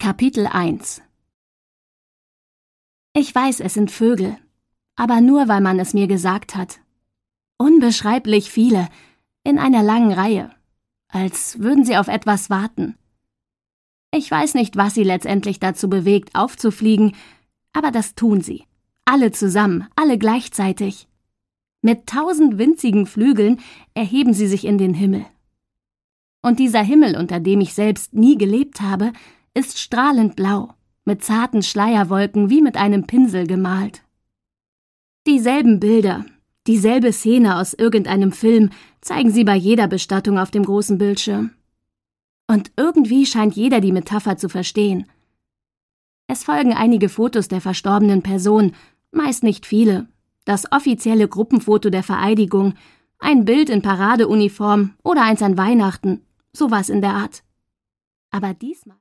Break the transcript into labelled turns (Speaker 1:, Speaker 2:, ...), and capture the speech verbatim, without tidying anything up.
Speaker 1: Kapitel eins. Ich weiß, es sind Vögel, aber nur, weil man es mir gesagt hat. Unbeschreiblich viele, in einer langen Reihe, als würden sie auf etwas warten. Ich weiß nicht, was sie letztendlich dazu bewegt, aufzufliegen, aber das tun sie. Alle zusammen, alle gleichzeitig. Mit tausend winzigen Flügeln erheben sie sich in den Himmel. Und dieser Himmel, unter dem ich selbst nie gelebt habe, ist strahlend blau, mit zarten Schleierwolken wie mit einem Pinsel gemalt. Dieselben Bilder, dieselbe Szene aus irgendeinem Film zeigen sie bei jeder Bestattung auf dem großen Bildschirm. Und irgendwie scheint jeder die Metapher zu verstehen. Es folgen einige Fotos der verstorbenen Person, meist nicht viele, das offizielle Gruppenfoto der Vereidigung, ein Bild in Paradeuniform oder eins an Weihnachten, sowas in der Art. Aber diesmal